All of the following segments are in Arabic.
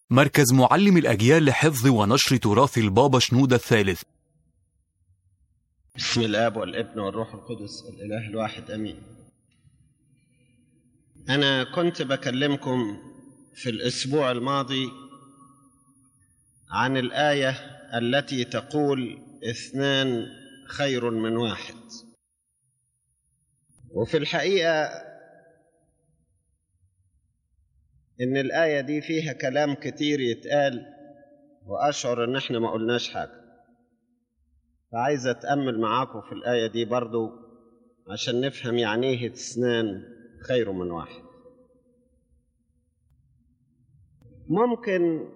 مركز معلم الأجيال لحفظ ونشر تراث البابا شنودة الثالث. بسم الآب والابن والروح القدس الإله الواحد أمين. أنا كنت بكلمكم في الأسبوع الماضي عن الآية التي تقول 2 خير من 1، وفي الحقيقة إن الآية دي فيها كلام كتير يتقال، وأشعر إن إحنا ما قلناش حاجة، فعايز أتأمل معاكم في الآية دي برضو عشان نفهم يعني إيه 2 خير من 1. ممكن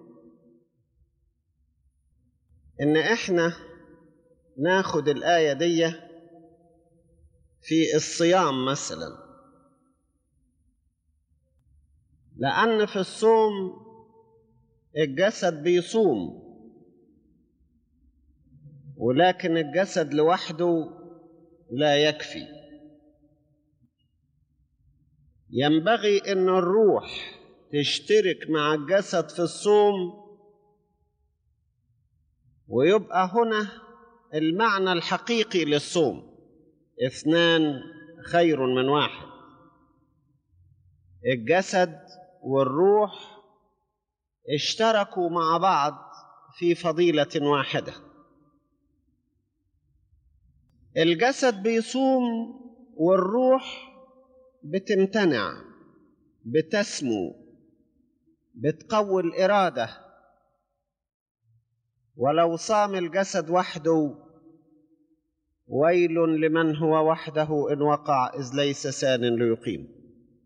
إن إحنا ناخد الآية دي في الصيام مثلا، لأن في الصوم الجسد بيصوم، ولكن الجسد لوحده لا يكفي. ينبغي أن الروح تشترك مع الجسد في الصوم، ويبقى هنا المعنى الحقيقي للصوم 2 خير من 1. الجسد والروح اشتركوا مع بعض في فضيلة واحدة. الجسد بيصوم والروح بتمتنع، بتسمو، بتقوي الإرادة. ولو صام الجسد وحده ويل لمن هو وحده إن وقع، إذ ليس سان ليقيم.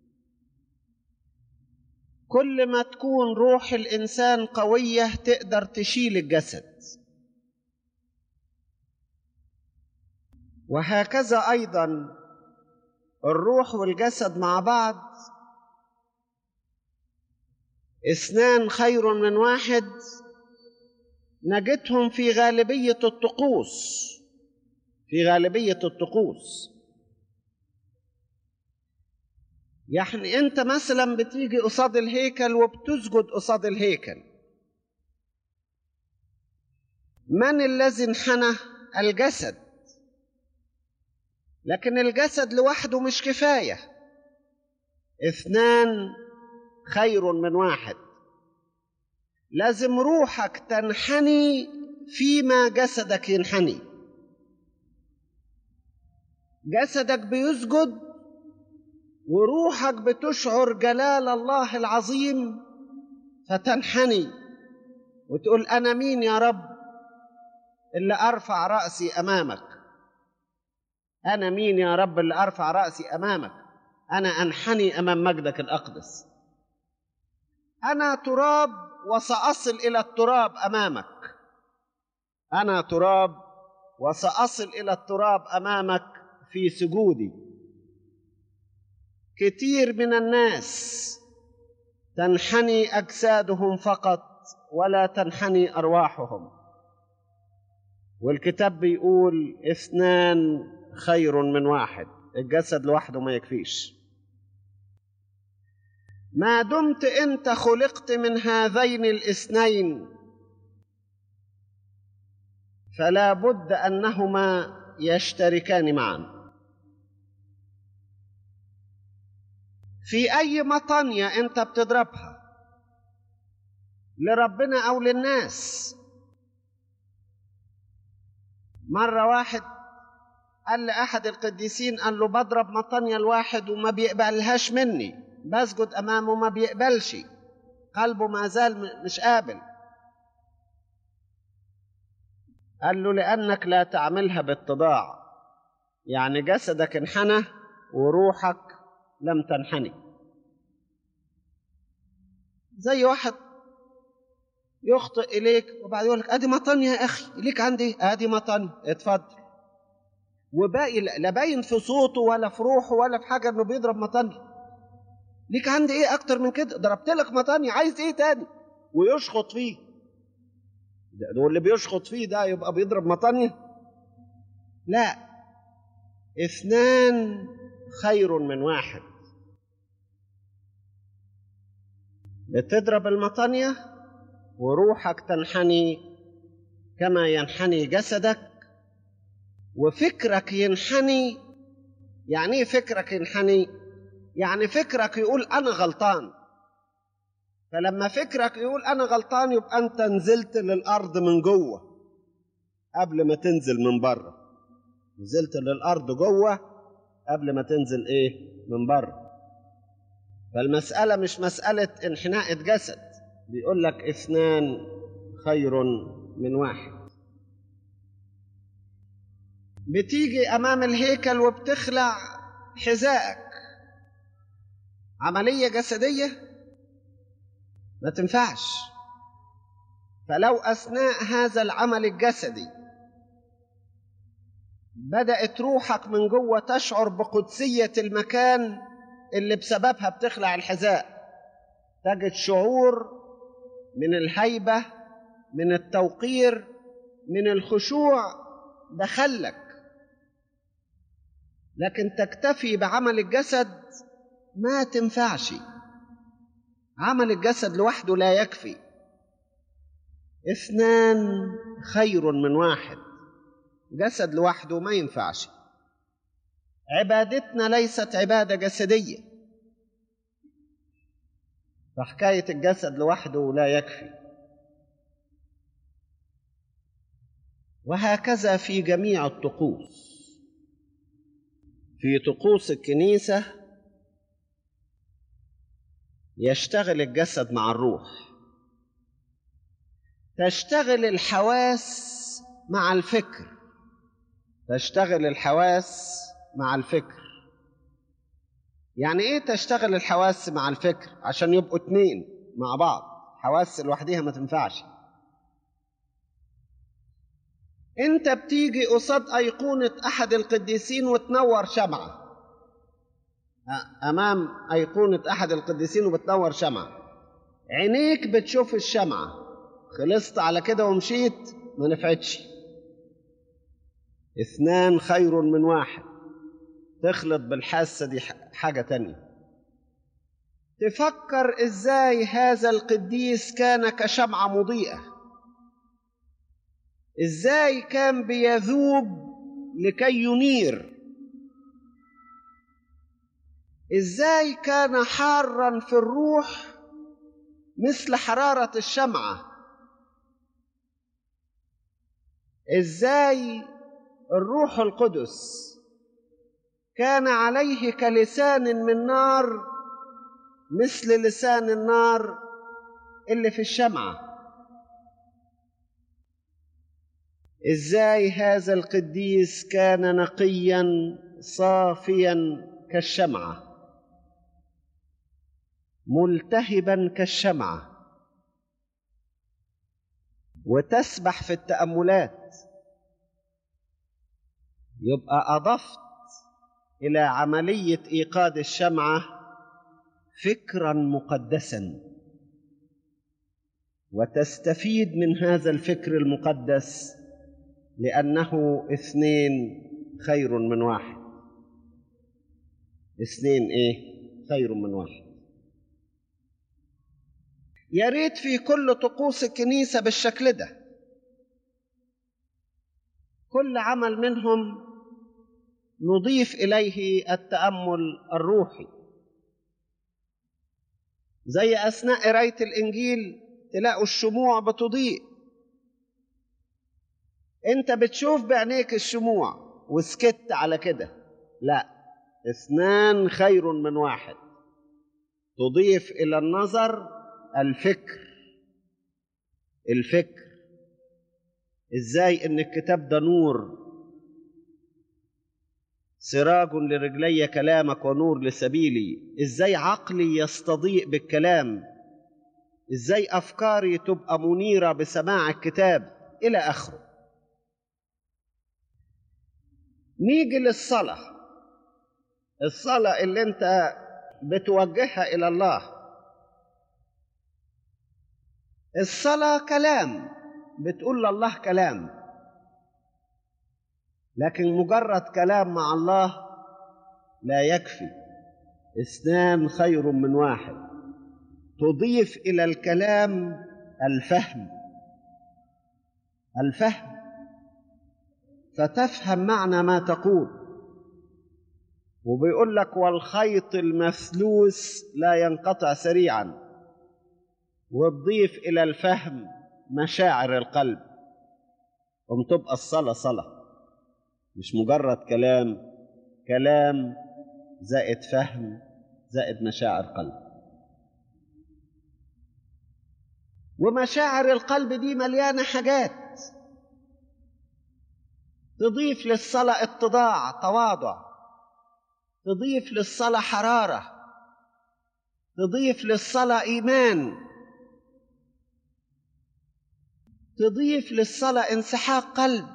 كل ما تكون روح الإنسان قوية تقدر تشيل الجسد، وهكذا أيضا الروح والجسد مع بعض 2 خير من 1. نجدهم في غالبية الطقوس، في غالبية الطقوس. يعني أنت مثلا بتيجي قصاد الهيكل وبتسجد قصاد الهيكل، من الذي انحنى؟ الجسد. لكن الجسد لوحده مش كفاية، 2 خير من 1. لازم روحك تنحني فيما جسدك ينحني. جسدك بيسجد وروحك بتشعر جلال الله العظيم، فتنحني وتقول أنا مين يا رب اللي أرفع رأسي أمامك؟ أنا مين يا رب اللي أرفع رأسي أمامك؟ أنا أنحني أمام مجدك الأقدس. أنا تراب وسأصل إلى التراب أمامك. أنا تراب وسأصل إلى التراب أمامك في سجودي. كتير من الناس تنحني أجسادهم فقط ولا تنحني أرواحهم، والكتاب بيقول 2 خير من 1. الجسد لوحده ما يكفيش. ما دمت أنت خلقت من هذين الاثنين فلا بد أنهما يشتركان معا. في أي مطنية أنت بتضربها لربنا أو للناس. مرة واحد قال لأحد القديسين، قال له بضرب مطنية الواحد وما بيقبلهاش مني، بسجد أمامه ما بيقبلش، قلبه ما زال مش قابل. قال له لأنك لا تعملها باتضاع، يعني جسدك انحنى وروحك لم تنحني. زي واحد يخطئ إليك وبعد يقول لك أدي مطنية يا أخي، إليك عندي أدي مطنية، اتفضل، وباقي لا باين في صوته ولا في روحه ولا في حاجة إنه بيضرب مطنية. ليك عندي إيه أكتر من كده؟ ضربت لك مطنية، عايز إيه تاني؟ ويشخط فيه. ده اللي بيشخط فيه ده يبقى بيضرب مطنية؟ لا، 2 خير من 1. بتضرب المطنية وروحك تنحني كما ينحني جسدك، وفكرك ينحني. يعني ايه فكرك ينحني؟ يعني فكرك يقول أنا غلطان، فلما فكرك يقول أنا غلطان يبقى أنت نزلت للأرض من جوه قبل ما تنزل من بره. نزلت للأرض جوه قبل ما تنزل من بره. فالمسألة مش مسألة انحناء جسد، بيقول لك 2 خير من 1. بتيجي أمام الهيكل وبتخلع حذائك، عملية جسدية ما تنفعش. فلو أثناء هذا العمل الجسدي بدأت روحك من جوه تشعر بقدسية المكان اللي بسببها بتخلع الحذاء، تجد شعور من الهيبة، من التوقير، من الخشوع دخلك. لكن تكتفي بعمل الجسد ما تنفعش. عمل الجسد لوحده لا يكفي. 2 خير من 1. جسد لوحده ما ينفعش. عبادتنا ليست عبادة جسدية، فحكاية الجسد لوحده لا يكفي. وهكذا في جميع الطقوس. في طقوس الكنيسة يشتغل الجسد مع الروح، تشتغل الحواس مع الفكر، تشتغل الحواس مع الفكر. يعني ايه تشتغل الحواس مع الفكر؟ عشان يبقوا 2 مع بعض. حواس لوحدها ما تنفعش. انت بتيجي قصاد أيقونة أحد القديسين وتنور شمعة، أمام أيقونة أحد القديسين وبتنور شمعة، عينيك بتشوف الشمعة، خلصت على كده ومشيت، ما نفعتش. 2 خير من 1. تخلط بالحاسة دي حاجة تانية. تفكر إزاي هذا القديس كان كشمعة مضيئة، إزاي كان بيذوب لكي ينير، إزاي كان حاراً في الروح مثل حرارة الشمعة، إزاي الروح القدس كان عليه كلسان من نار مثل لسان النار اللي في الشمعة. إزاي هذا القديس كان نقياً صافياً كالشمعة، ملتهباً كالشمعة. وتسبح في التأملات، يبقى أضفت إلى عملية إيقاد الشمعة فكراً مقدساً، وتستفيد من هذا الفكر المقدس لأنه 2 خير من 1. 2 خير من 1. يا ريت في كل طقوس الكنيسة بالشكل ده، كل عمل منهم نضيف إليه التأمل الروحي. زي أثناء قراية الإنجيل تلاقوا الشموع بتضيء، أنت بتشوف بعينيك الشموع وسكت على كده، لا، 2 خير من 1. تضيف إلى النظر الفكر. إزاي إن الكتاب ده نور، سراج لرجلي كلامك ونور لسبيلي. إزاي عقلي يستضيء بالكلام، إزاي أفكاري تبقى منيرة بسماع الكتاب إلى آخره. نيجي للصلاة. الصلاة اللي أنت بتوجهها إلى الله، الصلاة كلام، بتقول لله كلام، لكن مجرد كلام مع الله لا يكفي. 2 خير من 1. تضيف إلى الكلام الفهم، الفهم، فتفهم معنى ما تقول. وبيقول لك والخيط المسلوس لا ينقطع سريعا، وتضيف إلى الفهم مشاعر القلب، تبقى الصلاة صلاة، مش مجرد كلام، كلام زائد فهم زائد مشاعر قلب. ومشاعر القلب دي مليانة حاجات تضيف للصلاة اتضاع، تواضع، تضيف للصلاة حرارة، تضيف للصلاة إيمان، تضيف للصلاة انسحاق قلب،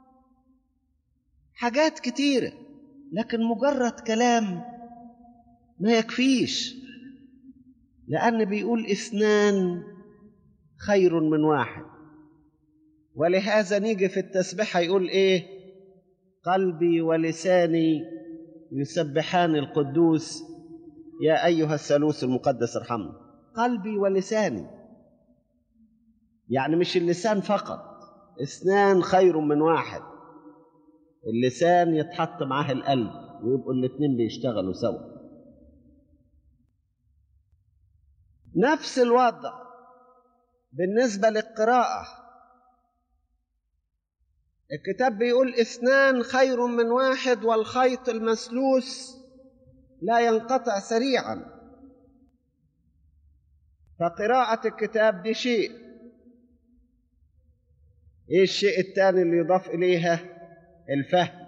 حاجات كتيرة. لكن مجرد كلام ما يكفيش، لأن بيقول 2 خير من 1. ولهذا نيجي في التسبيحة يقول إيه؟ قلبي ولساني يسبحان القدوس يا أيها الثالوث المقدس ارحمنا. قلبي ولساني، يعني مش اللسان فقط، 2 خير من 1. اللسان يتحط معاه القلب ويبقوا الاتنين بيشتغلوا سوا. نفس الوضع بالنسبة للقراءة. الكتاب بيقول 2 خير من 1 والخيط المسلوس لا ينقطع سريعا. فقراءة الكتاب دي شيء. ايه الشيء الثاني اللي يضاف اليها؟ الفهم.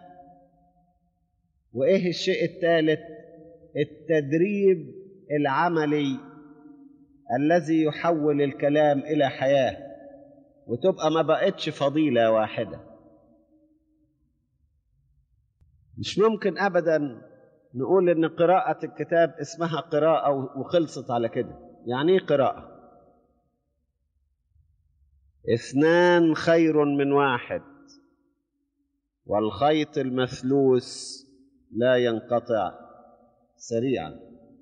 وايه الشيء الثالث؟ التدريب العملي الذي يحول الكلام الى حياة، وتبقى ما بقتش فضيلة واحدة. مش ممكن ابدا نقول ان قراءة الكتاب اسمها قراءة وخلصت على كده. يعني ايه قراءة؟ 2 خير من 1 والخيط المثلوث لا ينقطع سريعا.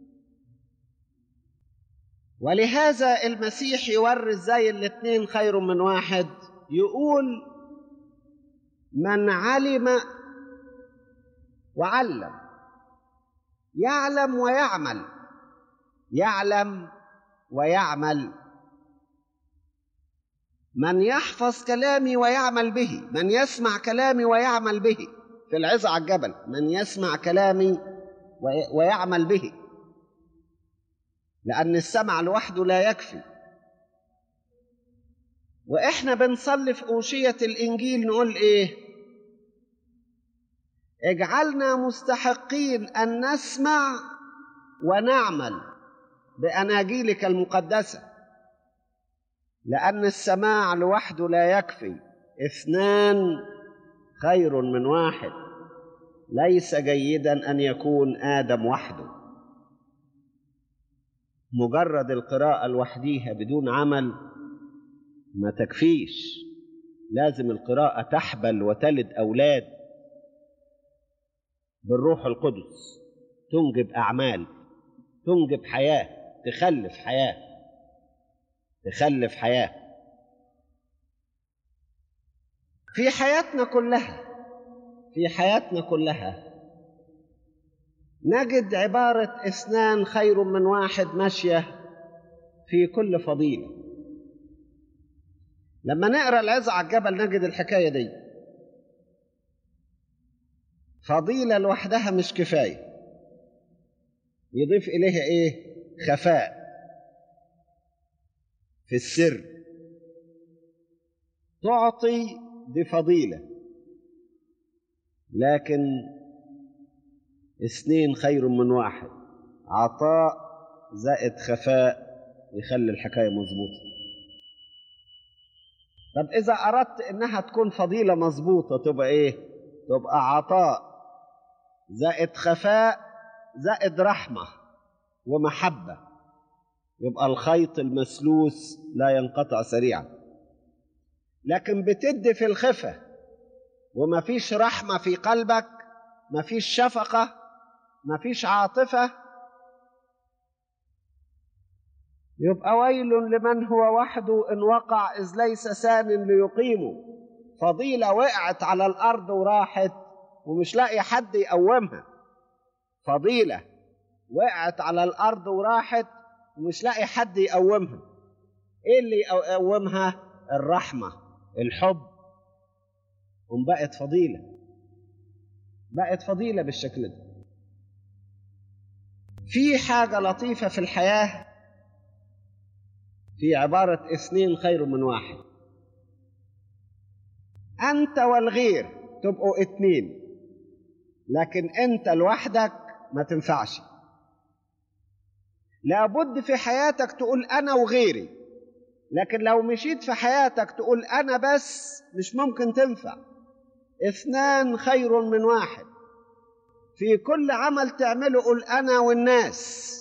ولهذا المسيح يوري ازاي الاتنين خير من 1. يقول من علم وعلم، يعلم ويعمل، يعلم ويعمل. من يحفظ كلامي ويعمل به، من يسمع كلامي ويعمل به. في العظة على الجبل، من يسمع كلامي ويعمل به، لأن السمع لوحده لا يكفي. وإحنا بنصلي في أوشية الإنجيل نقول إيه؟ اجعلنا مستحقين أن نسمع ونعمل بأناجيلك المقدسة، لأن السماع لوحده لا يكفي. 2 خير من 1. ليس جيدا أن يكون آدم وحده. مجرد القراءة لوحديها بدون عمل ما تكفيش. لازم القراءة تحبل وتلد أولاد بالروح القدس، تنجب أعمال، تنجب حياة، تخلف حياة، تخلف حياة. في حياتنا كلها، في حياتنا كلها نجد عبارة 2 خير من 1 ماشية في كل فضيلة. لما نقرأ العظة على الجبل نجد الحكاية دي. فضيلة لوحدها مش كفاية، يضيف إليها إيه؟ خفاء في السر. تعطي دي فضيلة، لكن 2 خير من 1. عطاء زائد خفاء يخلي الحكاية مظبوطة. طب إذا أردت إنها تكون فضيلة مظبوطة تبقى إيه؟ تبقى عطاء زائد خفاء زائد رحمة ومحبة. يبقى الخيط المسلوث لا ينقطع سريعا. لكن بتدي في الخفة وما فيش رحمة في قلبك، ما فيش شفقة، ما فيش عاطفة، يبقى ويل لمن هو وحده إن وقع إذ ليس سان ليقيمه. فضيلة وقعت على الأرض وراحت ومش لاقي حد يقومها. فضيلة وقعت على الأرض وراحت ومش لاقي حد يقومها. إيه اللي يقومها؟ الرحمة، الحب. وبقت فضيلة، بقت فضيلة بالشكل ده. في حاجة لطيفة في الحياة، في عبارة 2 خير من 1. أنت والغير تبقوا 2، لكن أنت لوحدك ما تنفعش. لابد في حياتك تقول أنا وغيري، لكن لو مشيت في حياتك تقول أنا بس مش ممكن تنفع. 2 خير من 1. في كل عمل تعمله قول أنا والناس.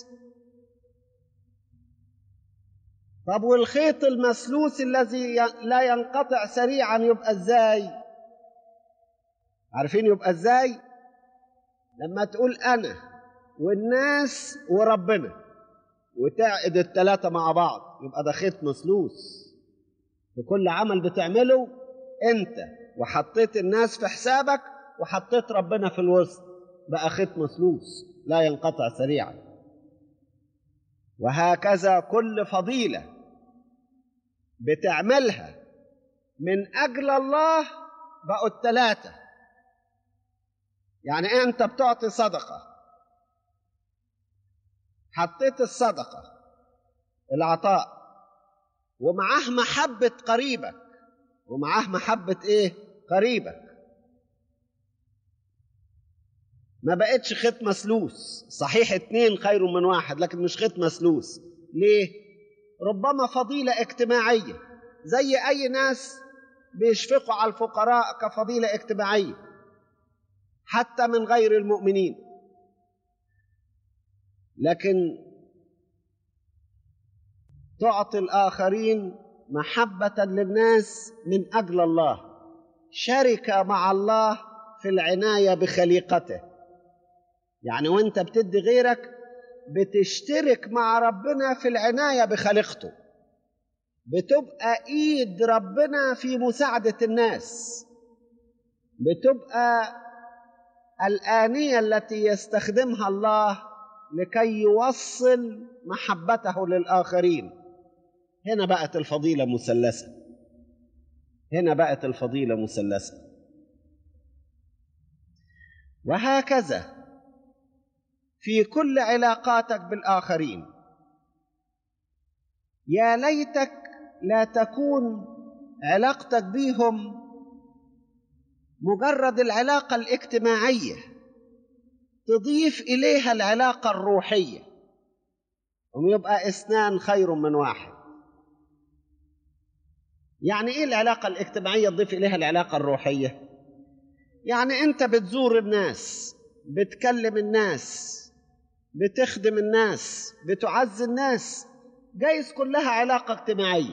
طب والخيط المسلوس الذي لا ينقطع سريعا يبقى ازاي؟ عارفين يبقى ازاي؟ لما تقول أنا والناس وربنا وتعقد ال3 مع بعض، يبقى ده خيط مسلوس. في كل عمل بتعمله انت وحطيت الناس في حسابك وحطيت ربنا في الوسط، بقى خيط مسلوس لا ينقطع سريعا. وهكذا كل فضيلة بتعملها من أجل الله بقوا 3. يعني أنت بتعطي صدقة، حطيت الصدقة العطاء ومعاه محبة قريبك، ومعاه محبة إيه؟ قريبك. ما بقتش خيط مسلوس. صحيح 2 خير من 1، لكن مش خيط مسلوس. ليه؟ ربما فضيلة اجتماعية، زي أي ناس بيشفقوا على الفقراء كفضيلة اجتماعية حتى من غير المؤمنين، لكن تعطي الآخرين محبة للناس من أجل الله، شركة مع الله في العناية بخليقته. يعني وانت بتدي غيرك بتشترك مع ربنا في العناية بخليقته، بتبقى ايد ربنا في مساعدة الناس، بتبقى الآنية التي يستخدمها الله لكي يوصل محبته للآخرين. هنا بقت الفضيلة مثلثة، هنا بقت الفضيلة مثلثة. وهكذا في كل علاقاتك بالآخرين. يا ليتك لا تكون علاقتك بهم مجرد العلاقة الاجتماعية، تضيف إليها العلاقة الروحية، ويبقى 2 خير من 1. يعني إيه العلاقة الاجتماعية تضيف إليها العلاقة الروحية؟ يعني أنت بتزور الناس، بتكلم الناس، بتخدم الناس، بتعزي الناس، جايز كلها علاقة اجتماعية.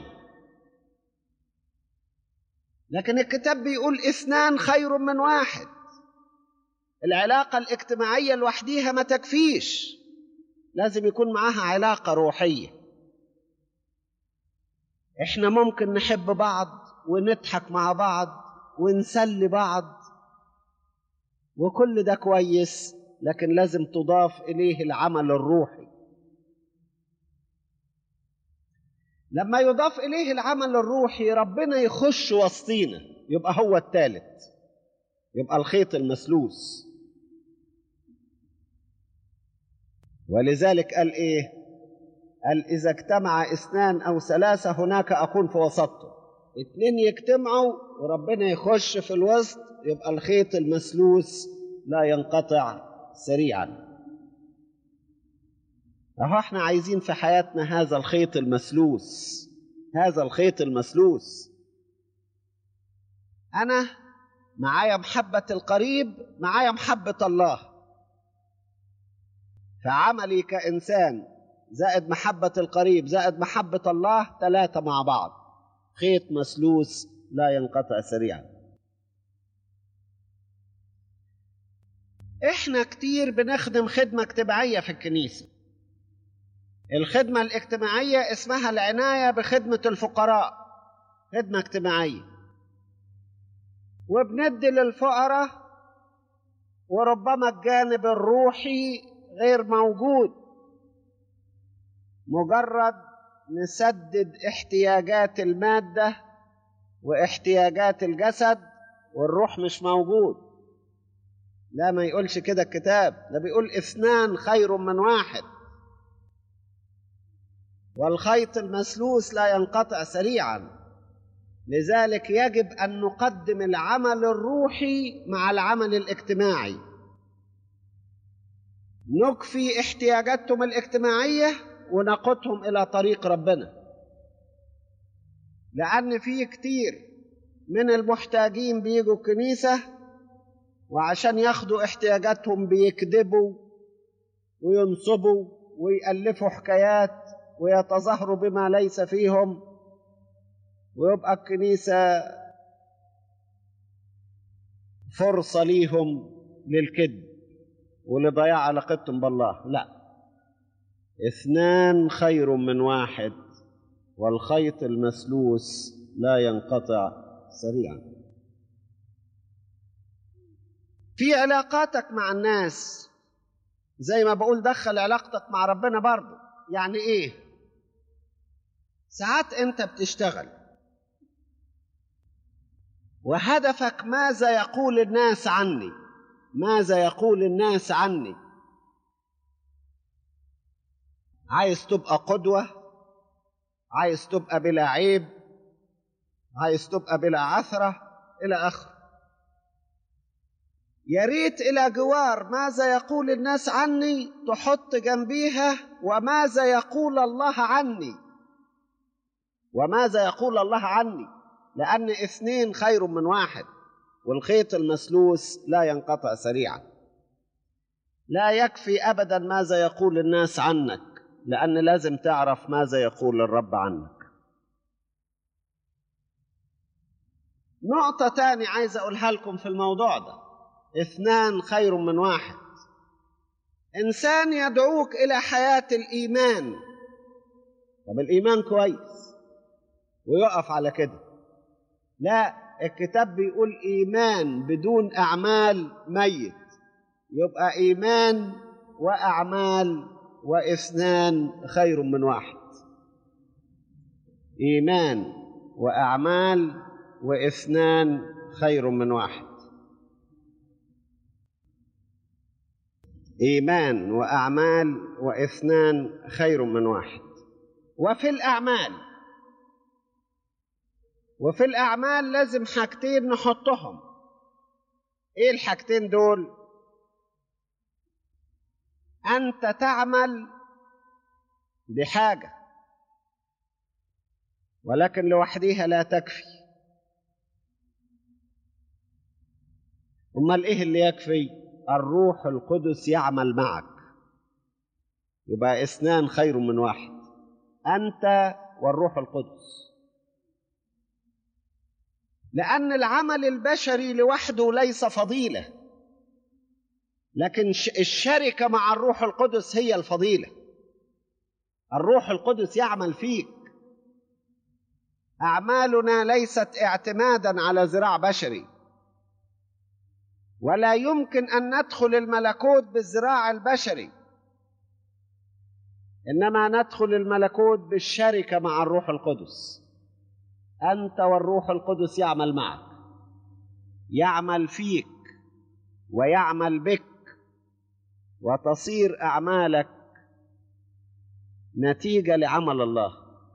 لكن الكتاب بيقول 2 خير من 1. العلاقة الاجتماعية لوحديها ما تكفيش، لازم يكون معاها علاقة روحية. احنا ممكن نحب بعض ونضحك مع بعض ونسلي بعض وكل ده كويس، لكن لازم تضاف إليه العمل الروحي. لما يضاف إليه العمل الروحي ربنا يخش وسطينا، يبقى هو الثالث، يبقى الخيط المسلوس. ولذلك قال إيه؟ قال إذا اجتمع 2 أو 3 هناك أكون في وسطهم. 2 يجتمعوا وربنا يخش في الوسط، يبقى الخيط المسلوس لا ينقطع سريعا. أهو احنا عايزين في حياتنا هذا الخيط المسلوس، هذا الخيط المسلوس. أنا معايا محبة القريب، معايا محبة الله، فعملي كإنسان زائد محبة القريب زائد محبة الله 3 مع بعض، خيط مسلوس لا ينقطع سريعا. احنا كتير بنخدم خدمة اجتماعية في الكنيسة، الخدمة الاجتماعية اسمها العناية بخدمة الفقراء، خدمة اجتماعية، وبندي للفقراء، وربما الجانب الروحي غير موجود، مجرد نسدد احتياجات المادة واحتياجات الجسد والروح مش موجود. لا، ما يقولش كده الكتاب، ده بيقول 2 خير من 1، والخيط المسلوس لا ينقطع سريعا. لذلك يجب أن نقدم العمل الروحي مع العمل الاجتماعي، نكفي احتياجاتهم الاجتماعية ونقودهم إلى طريق ربنا، لأن في كتير من المحتاجين بيجوا الكنيسة وعشان ياخدوا احتياجاتهم بيكذبوا وينصبوا ويألفوا حكايات ويتظاهروا بما ليس فيهم، ويبقى الكنيسة فرصة ليهم للكذب ولضياع علاقتهم بالله. لا، 2 خير من 1، والخيط المسلوس لا ينقطع سريعا. في علاقاتك مع الناس زي ما بقول دخل علاقتك مع ربنا برضو. يعني ايه؟ ساعات انت بتشتغل وهدفك ماذا يقول الناس عني، ماذا يقول الناس عني. عايز تبقى قدوة، عايز تبقى بلا عيب، عايز تبقى بلا عثرة إلى آخره. يا ريت إلى جوار ماذا يقول الناس عني تحط جنبيها وماذا يقول الله عني، وماذا يقول الله عني، لأن 2 خير من 1، والخيط المسلوس لا ينقطع سريعا. لا يكفي أبدا ماذا يقول الناس عنك، لأن لازم تعرف ماذا يقول الرب عنك. نقطة تانية عايز أقولها لكم في الموضوع ده، 2 خير من 1. إنسان يدعوك إلى حياة الإيمان، طب الإيمان كويس ويقف على كده. لا، الكتاب بيقول إيمان بدون أعمال ميت، يبقى إيمان وأعمال، و2 خير من 1. إيمان وأعمال، و2 خير من 1. إيمان وأعمال، و2 خير من 1. وفي الأعمال لازم حاجتين نحطهم. إيه الحاجتين دول؟ أنت تعمل بحاجة ولكن لوحديها لا تكفي. أمال إيه اللي يكفي؟ الروح القدس يعمل معك، يبقى 2 خير من 1، أنت والروح القدس. لأن العمل البشري لوحده ليس فضيلة، لكن الشركة مع الروح القدس هي الفضيلة. الروح القدس يعمل فيك. أعمالنا ليست اعتمادا على ذراع بشري، ولا يمكن أن ندخل الملكوت بالذراع البشري، إنما ندخل الملكوت بالشركة مع الروح القدس. أنت والروح القدس يعمل معك، يعمل فيك ويعمل بك، وتصير أعمالك نتيجة لعمل الله.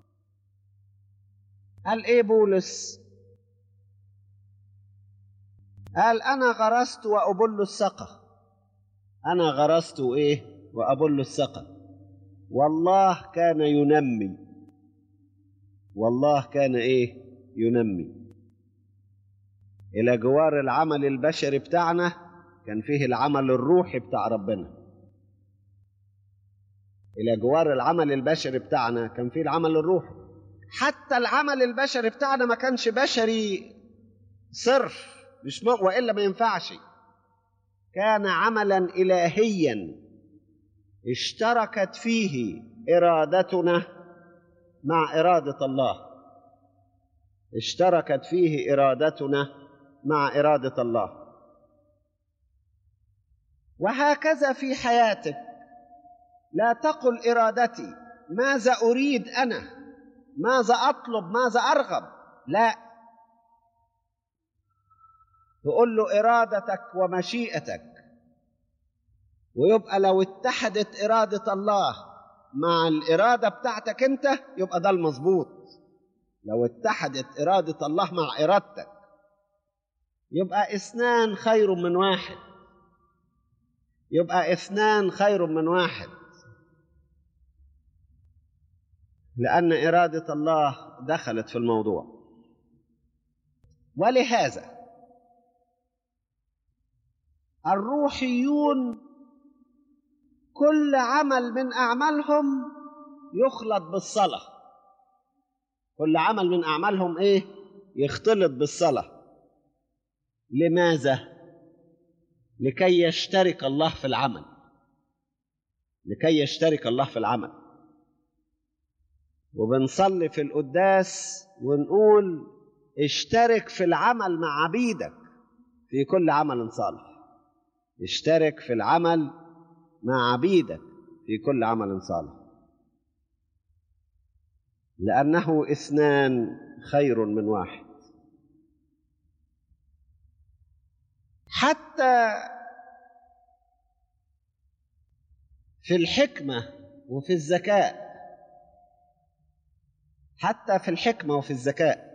قال إيه بولس؟ قال أنا غرست وأبل السقى. أنا غرست وإيه؟ وأبل السقى، والله كان ينمي. والله كان إيه؟ ينمي. إلى جوار العمل البشري بتاعنا كان فيه العمل الروحي بتاع ربنا. إلى جوار العمل البشري بتاعنا كان فيه العمل الروحي. حتى العمل البشري بتاعنا ما كانش بشري صرف، وإلا ما ينفعش. كان عملا إلهيا اشتركت فيه إرادتنا مع إرادة الله. اشتركت فيه إرادتنا مع إرادة الله. وهكذا في حياتك، لا تقل إرادتي، ماذا أريد أنا، ماذا أطلب، ماذا أرغب، لا، تقول له إرادتك ومشيئتك. ويبقى لو اتحدت إرادة الله مع الإرادة بتاعتك أنت، يبقى ده المظبوط. لو اتحدت إرادة الله مع إرادتك، يبقى اثنان خير من واحد. يبقى اثنان خير من واحد، لأن إرادة الله دخلت في الموضوع. ولهذا الروحيون كل عمل من أعمالهم يخلط بالصلاة. كل عمل من أعمالهم إيه؟ يختلط بالصلاة. لماذا؟ لكي يشترك الله في العمل. لكي يشترك الله في العمل. وبنصلي في القداس ونقول اشترك في العمل مع عبيدك في كل عمل صالح. اشترك في العمل مع عبيدك في كل عمل صالح، لأنه اثنان خير من واحد. حتى في الحكمة وفي الذكاء، حتى في الحكمة وفي الذكاء،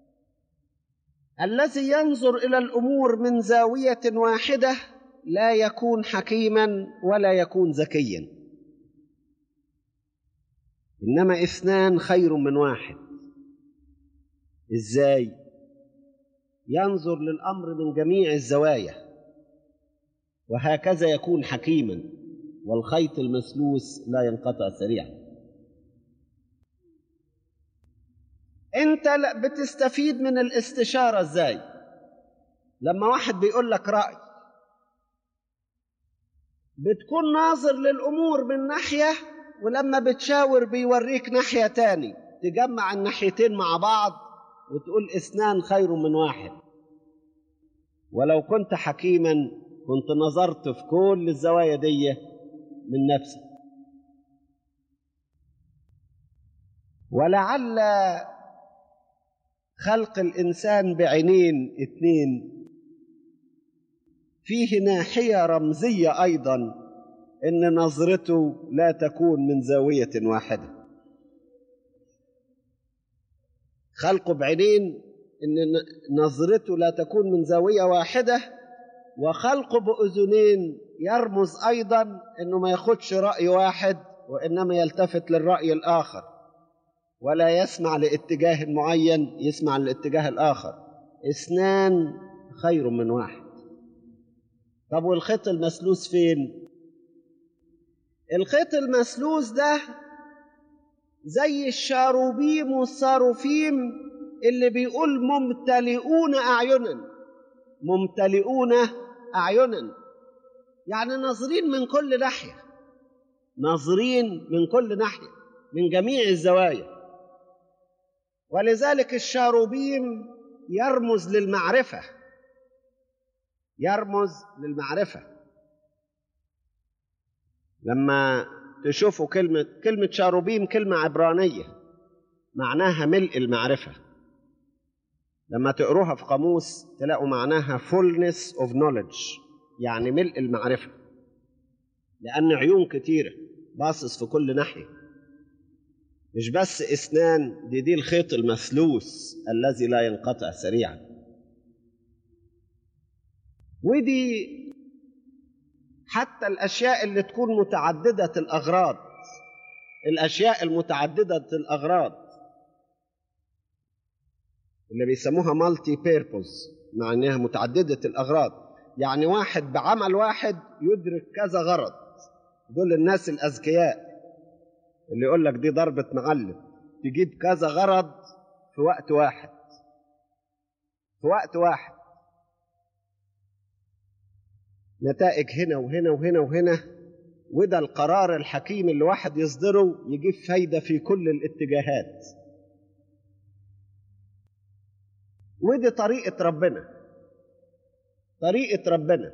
الذي ينظر إلى الأمور من زاوية واحدة لا يكون حكيما ولا يكون ذكيا. إنما اثنان خير من واحد. إزاي؟ ينظر للأمر من جميع الزوايا، وهكذا يكون حكيما. والخيط المسلوس لا ينقطع سريعا. أنت بتستفيد من الاستشارة إزاي؟ لما واحد بيقول لك رأي، بتكون ناظر للأمور من ناحية، ولما بتشاور بيوريك ناحية تاني، تجمع الناحيتين مع بعض وتقول اثنان خير من واحد. ولو كنت حكيما كنت نظرت في كل الزوايا دي من نفسك. ولعل خلق الإنسان بعينين اثنين فيه ناحية رمزية أيضا، إن نظرته لا تكون من زاوية واحدة. خلقه بعينين إن نظرته لا تكون من زاوية واحدة، وخلقه بأذنين يرمز أيضا إنه ما ياخدش رأي واحد، وإنما يلتفت للرأي الآخر، ولا يسمع لاتجاه معين، يسمع للاتجاه الآخر. اثنان خير من واحد. طب والخيط المسلوس فين؟ الخيط المسلوس ده زي الشاروبيم والصاروفيم اللي بيقول ممتلئون أعينا. ممتلئون أعينا يعني ناظرين من كل ناحية، ناظرين من كل ناحية، من جميع الزوايا. ولذلك الشاروبيم يرمز للمعرفة، يرمز للمعرفة. لما تشوفوا كلمة شاروبيم كلمة عبرانية معناها ملء المعرفة. لما تقروها في قاموس تلاقوا معناها fullness of knowledge، يعني ملء المعرفة، لأن عيون كتيرة باصص في كل ناحية. مش بس اثنان، دي الخيط المثلوث الذي لا ينقطع سريعا. ودي حتى الأشياء اللي تكون متعددة الأغراض، الأشياء المتعددة الأغراض اللي بيسموها مالتي بيربوز، مع أنها متعددة الأغراض. يعني واحد بعمل واحد يدرك كذا غرض. دول الناس الأذكياء اللي يقول لك دي ضربة معلم، تجيب كذا غرض في وقت واحد، في وقت واحد، نتائج هنا وهنا وهنا وهنا، وده القرار الحكيم اللي واحد يصدره يجيب فايدة في كل الاتجاهات. ودي طريقة ربنا. طريقة ربنا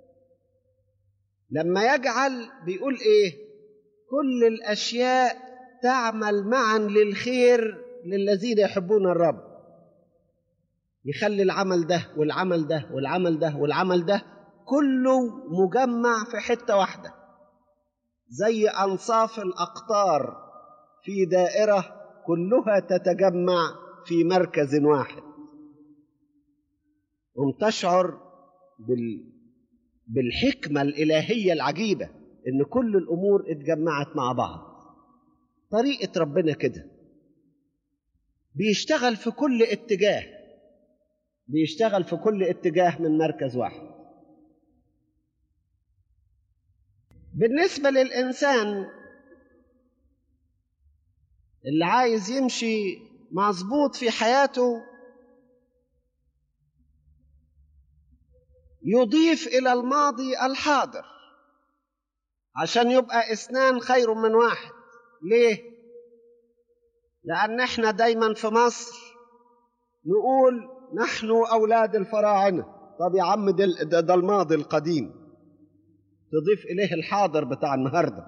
لما يجعل بيقول ايه؟ كل الاشياء تعمل معا للخير للذين يحبون الرب. يخلي العمل ده والعمل ده والعمل ده والعمل ده كله مجمع في حتة واحدة، زي أنصاف الأقطار في دائرة كلها تتجمع في مركز واحد. وتشعر بالحكمة الإلهية العجيبة إن كل الأمور اتجمعت مع بعض. طريقة ربنا كده، بيشتغل في كل اتجاه، بيشتغل في كل اتجاه من مركز واحد. بالنسبة للإنسان اللي عايز يمشي مظبوط في حياته، يضيف إلى الماضي الحاضر عشان يبقى اثنان خير من واحد. ليه؟ لأن احنا دايما في مصر نقول نحن أولاد الفراعنة. طب يا عم ده الماضي القديم، تضيف إليه الحاضر بتاع النهاردة.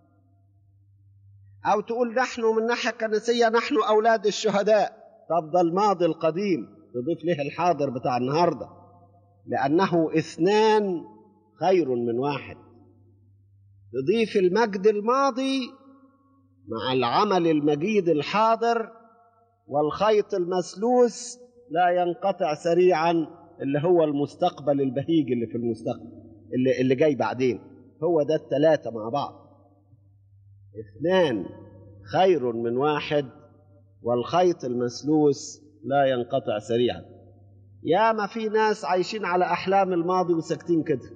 أو تقول نحن من ناحية كنسية نحن أولاد الشهداء. طب ده الماضي القديم، تضيف له الحاضر بتاع النهاردة، لأنه اثنان خير من واحد. تضيف المجد الماضي مع العمل المجيد الحاضر، والخيط المسلوس لا ينقطع سريعا، اللي هو المستقبل البهيج اللي في المستقبل اللي جاي بعدين. هو ده الثلاثة مع بعض، اثنان خير من واحد، والخيط المسلوس لا ينقطع سريعا. يا ما في ناس عايشين على أحلام الماضي وساكتين كده.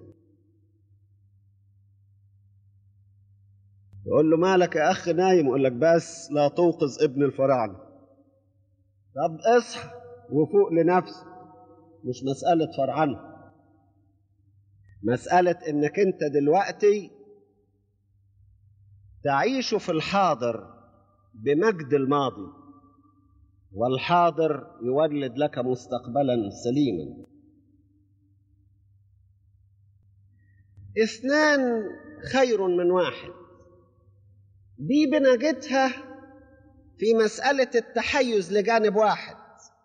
يقول له مالك يا أخ نايم؟ يقول لك بس لا توقظ ابن الفراعنة. طب اصحى وفوق لنفسك. مش مسألة فرعنة، مسألة إنك أنت دلوقتي تعيش في الحاضر بمجد الماضي، والحاضر يولد لك مستقبلا سليما. اثنان خير من واحد، دي بنجدها في مسألة التحيز لجانب واحد.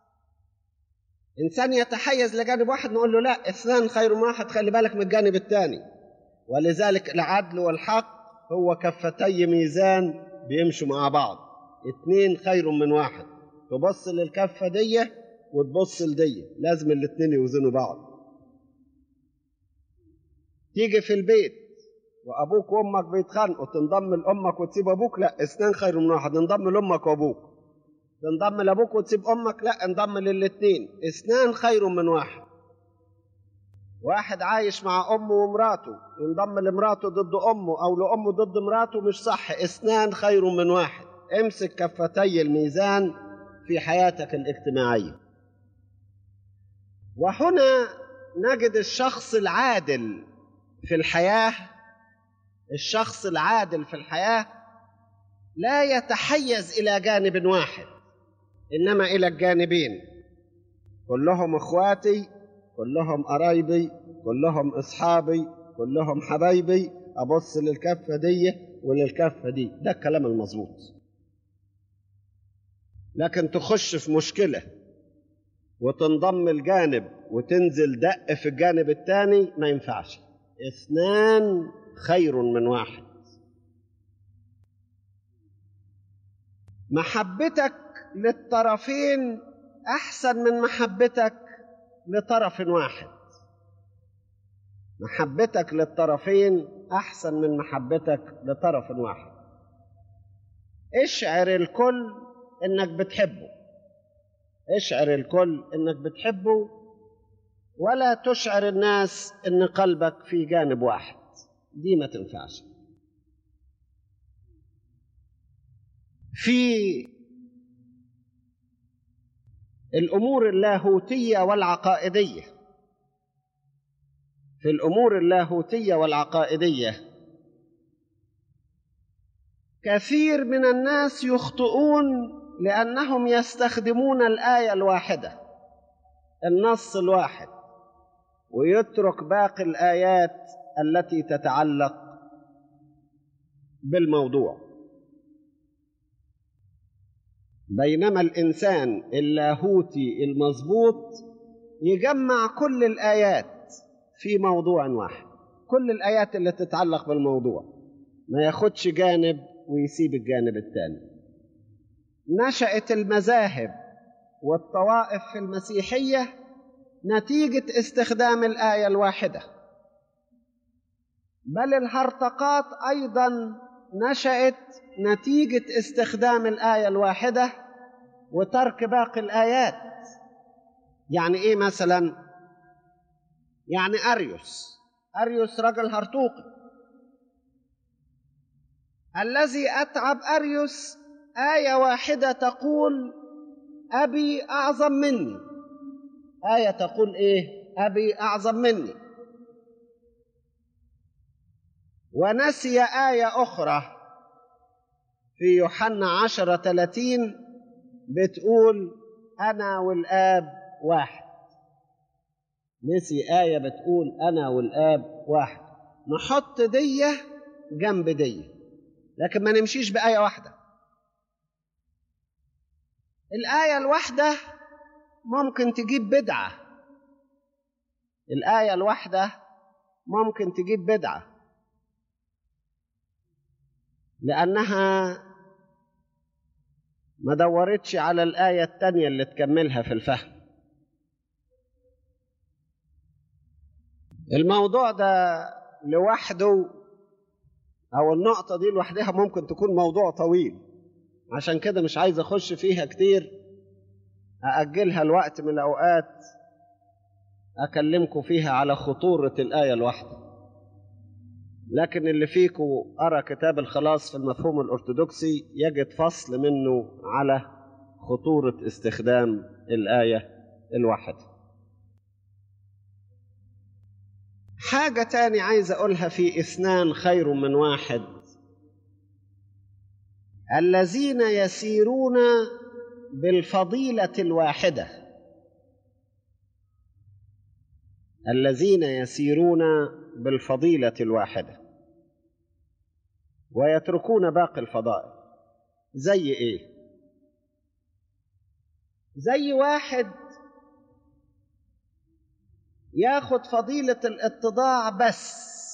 إنسان يتحيز لجانب واحد نقول له لا، اثنان خير من واحد، خلي بالك من الجانب الثاني. ولذلك العدل والحق هو كفتي ميزان بيمشوا مع بعض. اثنين خير من واحد، تبص للكفة دي وتبص لدي، لازم الاثنين يوزنوا بعض. تيجي في البيت وأبوك وأمك بيتخانقوا، تنضم لأمك وتسيب أبوك؟ لا، اثنان خير من واحد، انضم لأمك وأبوك. تنضم لأبوك وتسيب أمك؟ لا، انضم للاثنين. اثنان خير من واحد. واحد عايش مع أمه ومراته، ينضم لمراته ضد أمه أو لأمه ضد مراته، مش صح. اثنان خير من واحد. امسك كفتي الميزان في حياتك الاجتماعية. وهنا نجد الشخص العادل في الحياة. الشخص العادل في الحياة لا يتحيز إلى جانب واحد، إنما إلى الجانبين. كلهم إخواتي، كلهم قرايبي، كلهم أصحابي، كلهم حبايبي. أبص للكفة دي وللكفة دي. ده الكلام المظبوط. لكن تخش في مشكلة وتنضم الجانب وتنزل دق في الجانب الثاني، ما ينفعش. اثنان خير من واحد. محبتك للطرفين أحسن من محبتك لطرف واحد. محبتك للطرفين أحسن من محبتك لطرف واحد. اشعر الكل إنك بتحبه، اشعر الكل إنك بتحبه، ولا تشعر الناس إن قلبك في جانب واحد. دي ما تنفعش. في الأمور اللاهوتية والعقائدية، في الأمور اللاهوتية والعقائدية كثير من الناس يخطئون لأنهم يستخدمون الآية الواحدة، النص الواحد، ويترك باقي الآيات التي تتعلق بالموضوع. بينما الإنسان اللاهوتي المضبوط يجمع كل الآيات في موضوع واحد، كل الآيات اللي تتعلق بالموضوع، ما ياخدش جانب ويسيب الجانب الثاني. نشأت المذاهب والطوائف في المسيحية نتيجة استخدام الآية الواحدة، بل الهرطقات أيضا نشأت نتيجة استخدام الآية الواحدة وترك باقي الآيات. يعني إيه مثلا؟ يعني أريوس رجل هرطوقي، الذي أتعب أريوس آية واحدة تقول أبي أعظم مني، آية تقول إيه؟ أبي أعظم مني، ونسي آية أخرى في يوحنا 10:30 بتقول أنا والآب واحد. نسي آية بتقول أنا والآب واحد. نحط دية جنب دية، لكن ما نمشيش بآية واحدة. الآية الواحدة ممكن تجيب بدعة، الآية الواحدة ممكن تجيب بدعة، لأنها ما دورتش على الآية التانية اللي تكملها في الفهم. الموضوع ده لوحده أو النقطة دي لوحدها ممكن تكون موضوع طويل، عشان كده مش عايز أخش فيها كتير، أأجلها الوقت من الأوقات أكلمكم فيها على خطورة الآية الواحدة. لكن اللي فيكم أرى كتاب الخلاص في المفهوم الأرثوذكسي يجد فصل منه على خطورة استخدام الآية الواحدة. حاجة تاني عايز أقولها في 2 خير من 1: الذين يسيرون بالفضيلة الواحدة، الذين يسيرون بالفضيلة الواحدة ويتركون باقي الفضائل. زي إيه؟ زي واحد ياخد فضيلة الاتضاع بس،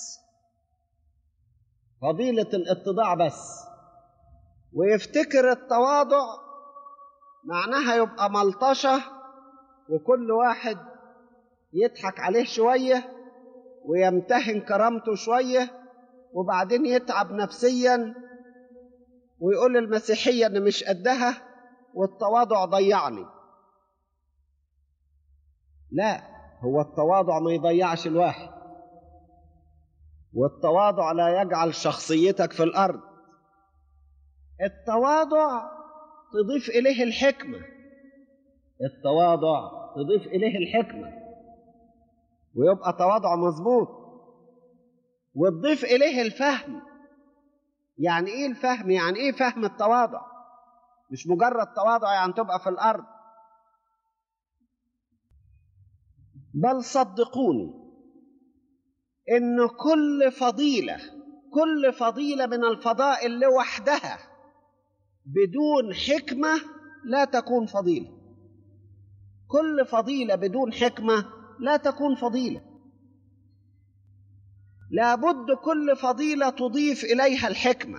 فضيلة الاتضاع بس، ويفتكر التواضع معناها يبقى ملطشة وكل واحد يضحك عليه شوية ويمتهن كرامته شوية، وبعدين يتعب نفسيا ويقول المسيحية أنا مش قدها والتواضع ضيعني. لا، هو التواضع ما يضيعش الواحد، والتواضع لا يجعل شخصيتك في الأرض. التواضع تضيف إليه الحكمة، التواضع تضيف إليه الحكمة ويبقى تواضع مظبوط، وتضيف إليه الفهم. يعني إيه الفهم؟ يعني إيه فهم التواضع؟ مش مجرد تواضع يعني تبقى في الأرض، بل صدقوني إن كل فضيلة من الفضائل لوحدها بدون حكمة لا تكون فضيلة. كل فضيلة بدون حكمة لا تكون فضيلة. لابد كل فضيلة تضيف إليها الحكمة،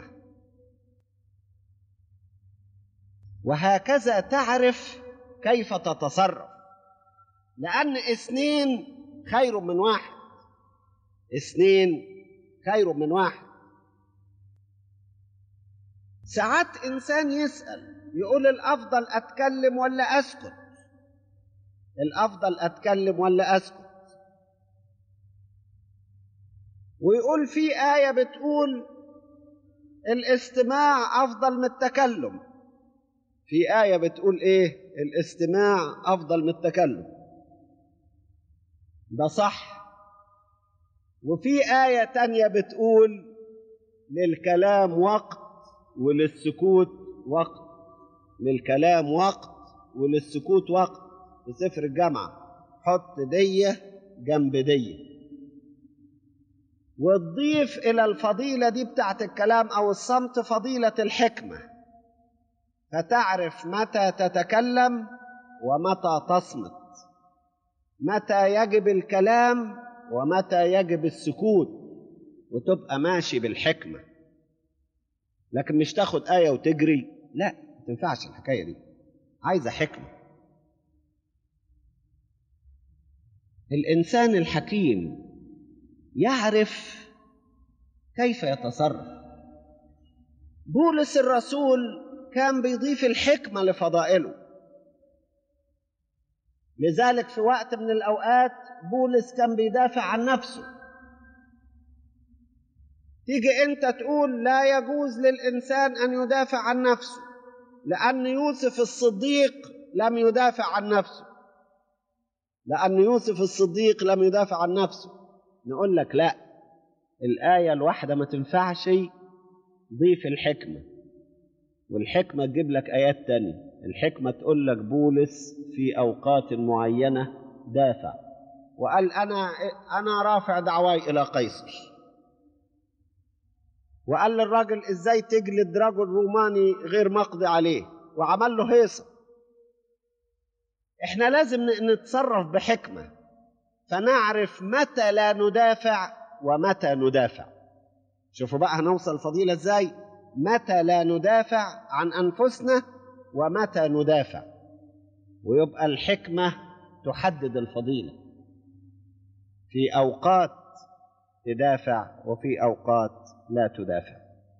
وهكذا تعرف كيف تتصرف، لأن 2 خير من 1. 2 خير من 1. ساعات إنسان يسأل يقول الأفضل أتكلم ولا أسكت؟ الأفضل أتكلم ولا أسكت؟ ويقول في آية بتقول الاستماع أفضل من التكلم. في آية بتقول إيه؟ الاستماع أفضل من التكلم. ده صح. وفي آية تانية بتقول للكلام وقت وللسكوت وقت، للكلام وقت وللسكوت وقت. في سفر الجامعة حط دية جنب دية، وتضيف إلى الفضيلة دي بتاعت الكلام أو الصمت فضيلة الحكمة، فتعرف متى تتكلم ومتى تصمت، متى يجب الكلام ومتى يجب السكوت، وتبقى ماشي بالحكمة. لكن مش تاخد آية وتجري، لا، ما تنفعش الحكاية دي، عايزة حكمة. الإنسان الحكيم يعرف كيف يتصرف. بولس الرسول كان بيضيف الحكمة لفضائله، لذلك في وقت من الأوقات بولس كان بيدافع عن نفسه. تيجي أنت تقول لا يجوز للإنسان أن يدافع عن نفسه، لأن يوسف الصديق لم يدافع عن نفسه، لأن يوسف الصديق لم يدافع عن نفسه. نقول لك لا، الآية الواحدة ما تنفعش، ضيف الحكمة، والحكمة تجيب لك آيات تانية. الحكمة تقول لك بولس في أوقات معينة دافع وقال أنا رافع دعواي إلى قيصر، وقال للراجل إزاي تجلد رجل روماني غير مقضي عليه، وعمل له هيصة. إحنا لازم نتصرف بحكمة، فنعرف متى لا ندافع ومتى ندافع. شوفوا بقى هنوصل الفضيلة إزاي، متى لا ندافع عن أنفسنا ومتى ندافع، ويبقى الحكمة تحدد الفضيلة. في أوقات تدافع وفي أوقات لا تدافع.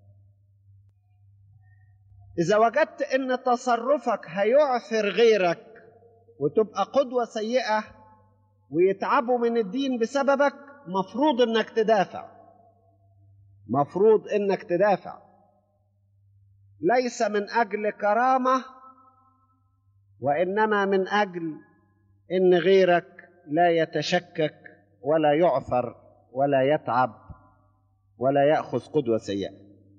إذا وجدت أن تصرفك هيعثر غيرك وتبقى قدوة سيئة ويتعبوا من الدين بسببك، مفروض أنك تدافع، مفروض أنك تدافع، ليس من أجل كرامة، وإنما من أجل أن غيرك لا يتشكك ولا يعثر ولا يتعب ولا يأخذ قدوة سيئة.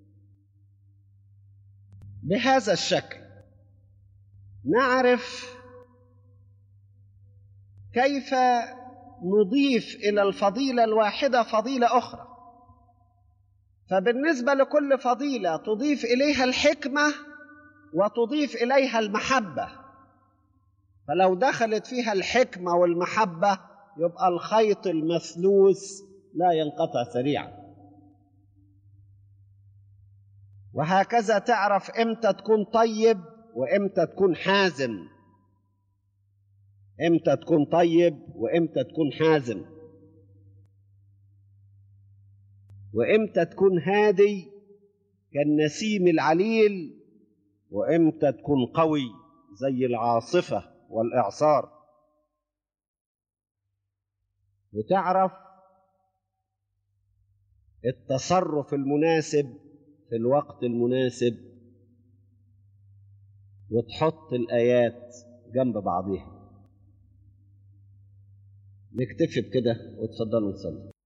بهذا الشكل نعرف كيف نضيف إلى الفضيلة الواحدة فضيلة أخرى. فبالنسبة لكل فضيلة تضيف إليها الحكمة وتضيف إليها المحبة، فلو دخلت فيها الحكمة والمحبة يبقى الخيط المثلوث لا ينقطع سريعا. وهكذا تعرف إمتى تكون طيب وإمتى تكون حازم، إمتى تكون طيب وإمتى تكون حازم، وإمتى تكون هادي كالنسيم العليل، وإمتى تكون قوي زي العاصفة والإعصار. وتعرف التصرف المناسب في الوقت المناسب، وتحط الآيات جنب بعضها. نكتفي بكده وتفضلوا نصلي.